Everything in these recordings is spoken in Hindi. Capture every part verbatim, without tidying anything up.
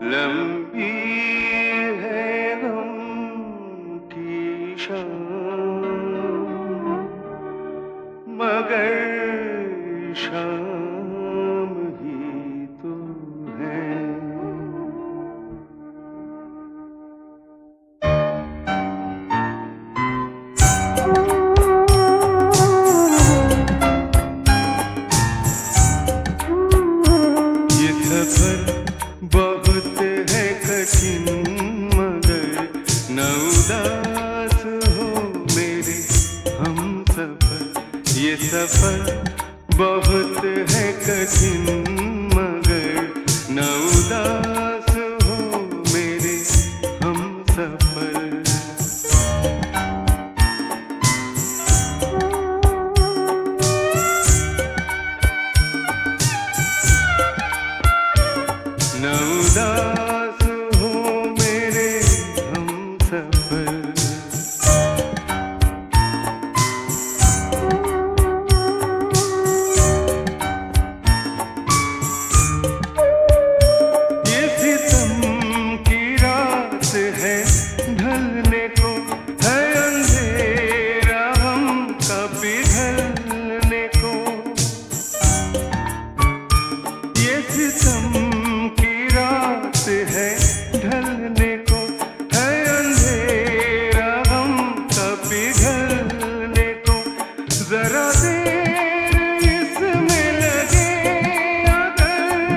लंबी है गम की शाम, मगर शाम ही तो है। ये सफर बहुत है कठिन, मगर न उदास हो मेरे हम सफर। ये सफर बहुत है कठिन, मगर न उदास हो मेरे हम सफर। न उदास हो मेरे हम सफर। ये सितम की रात है, ढलने को है अंधेरा हम का पिघलने को। ये सितम है ढलने को है अंधेरा हम का पिघलने को। जरा देर इसमें लगे अगर,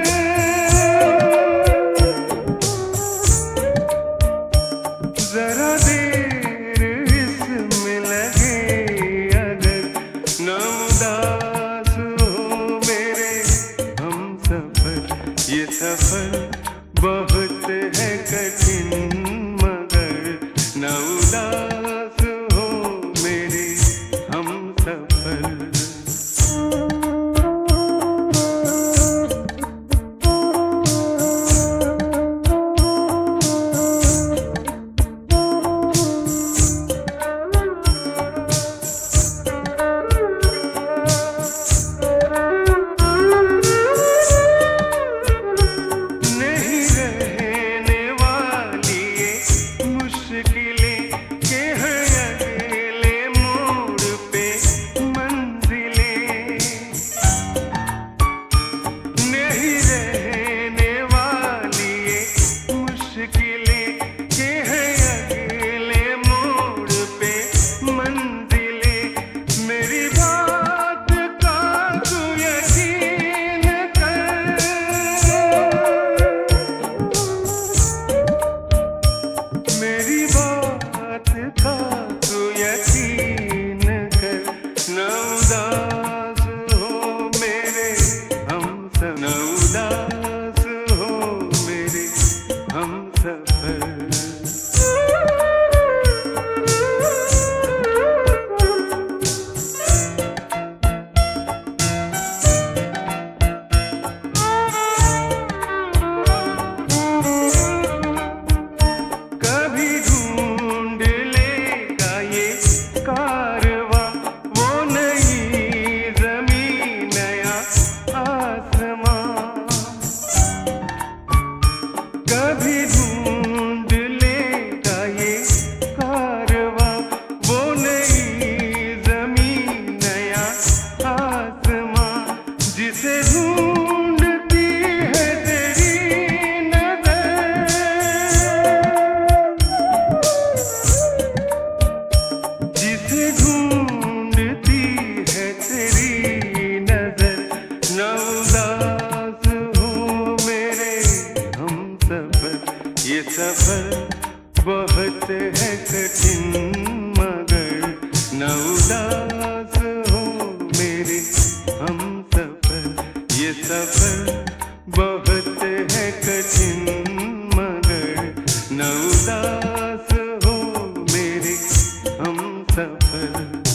जरा देर इसमें लगे अगर, न उदास हो मेरे हम सफर। ये सफर बहुत है कठिन, मगर न उदास हो मेरे हम सफर। मेरी बात का तू यकीन कर, न उदास हो मेरे हम सब। न उदास हो मेरे हम सफर। कभी ढूंढ लेगा ये कारवां, वो नई ज़मीन नया आसमां, जिसे ढूंढती है तेरी नज़र, जिसे ढूंढती है तेरी नज़र। न उदास हो मेरे हम सफर। ये सफर बहुत है कठिन, मगर न उदास हो मेरे हम सफर। ये सफर बहुत है कठिन, मगर न उदास हो मेरे हम सफर।